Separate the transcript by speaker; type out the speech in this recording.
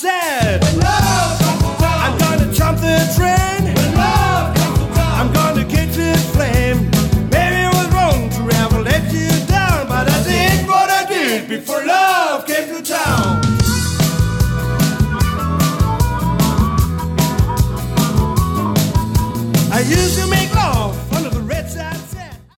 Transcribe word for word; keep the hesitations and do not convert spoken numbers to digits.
Speaker 1: said,
Speaker 2: when love comes to town,
Speaker 1: I'm gonna jump the train.
Speaker 2: when love comes to town,
Speaker 1: I'm gonna catch a flame. Maybe it was wrong to ever let you down, but I did what I did before love.